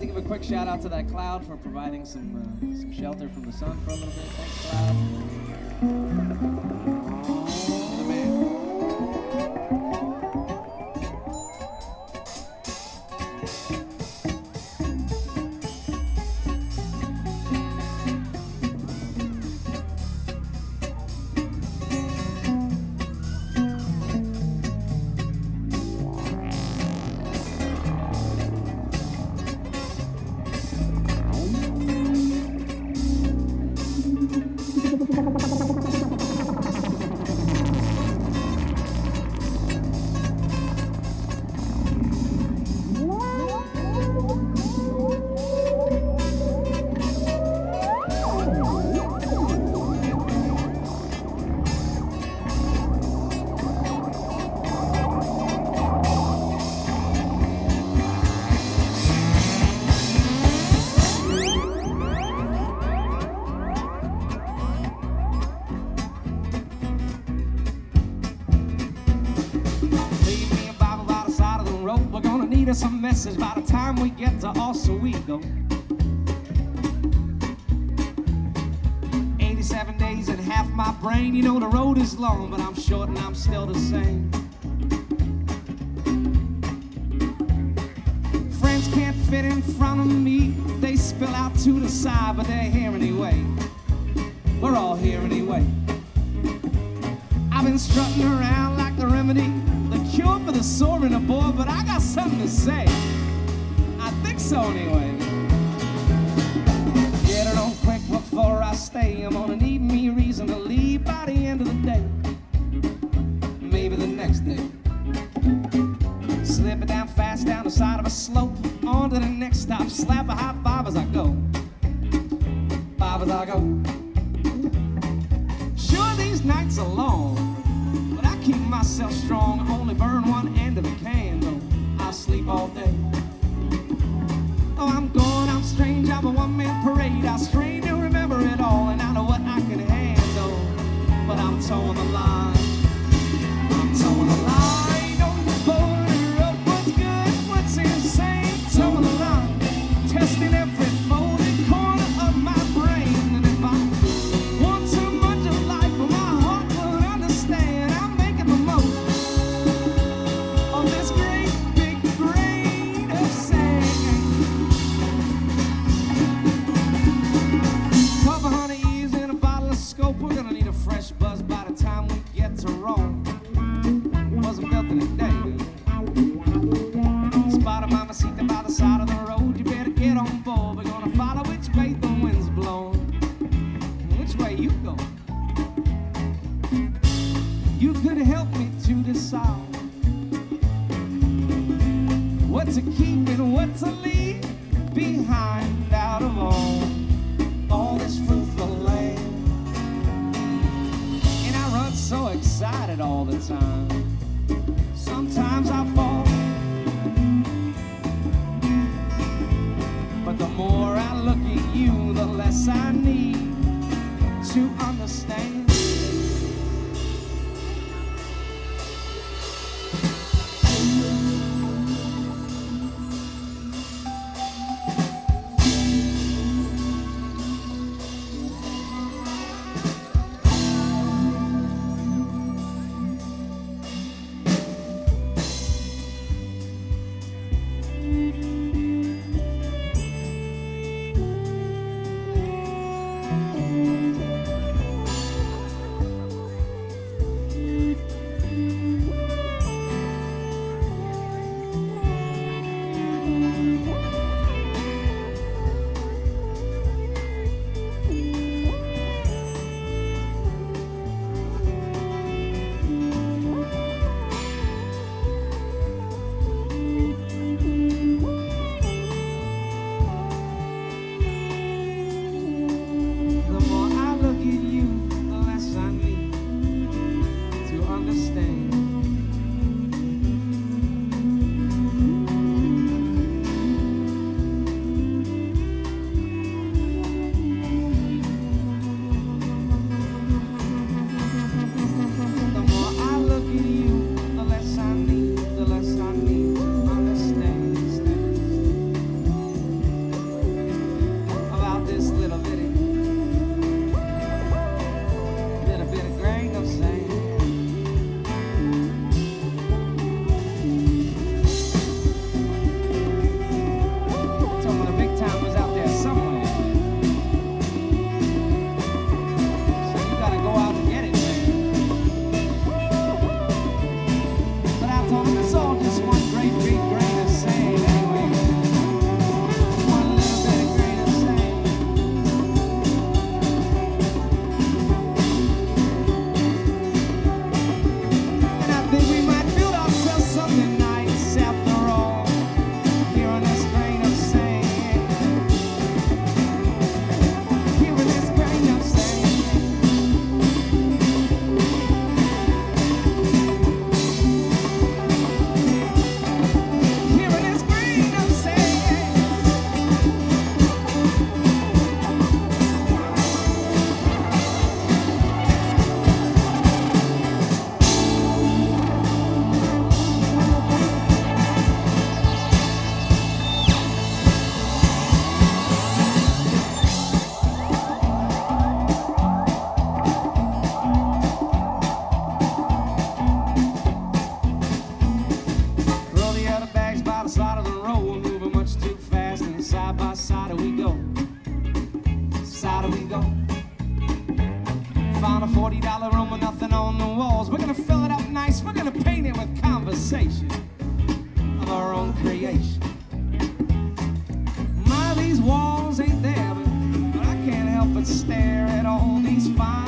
to give a quick shout out to that cloud for providing some shelter from the sun for a little bit. Thanks, Cloud. You're the man. Some message by the time we get to Oswego. 87 days and half my brain. You know the road is long, but I'm short and I'm still the same. Friends can't fit in front of me. They spill out to the side, but they're here anyway. We're all here anyway. I've been strutting around like the remedy, the cure for the sore in a boy, but I got something to say. I think so anyway. Get it on quick before I stay. I'm gonna need me a reason to leave by the end of the day. Maybe the next day. Slip it down fast down the side of a slope. On to the next stop. Slap a high five as I go. Five as I go. Sure, these nights are long, but I keep myself strong. Only burn one end of the candle. I sleep all day. Oh, I'm going out strange. I'm a one-man parade. I strain to remember it all, and I know what I can handle. But I'm towing the line. I'm towing the line on the border of what's good, what's insane. Towing the line, testing every folded corner of my brain. And if I want too much of life, well, my heart will understand. I'm making the most of this great big grain of sand. Couple hundred years in a bottle of scope. We're gonna need a fresh buzz by the time we get to Rome. Wasn't built in a day. Spotted mama seat by the side of the road. You better get on board. We're gonna follow which way the wind's blowing. Which way you go? You could help me to decide what to keep and what to leave behind out of all this fruitful land. And I run so excited all the time. Sometimes I fall, but the more I look at you, the less I need to understand. a $40 room with nothing on the walls. We're gonna fill it up nice, we're gonna paint it with conversation of our own creation. My, these walls ain't there, but I can't help but stare at all these fine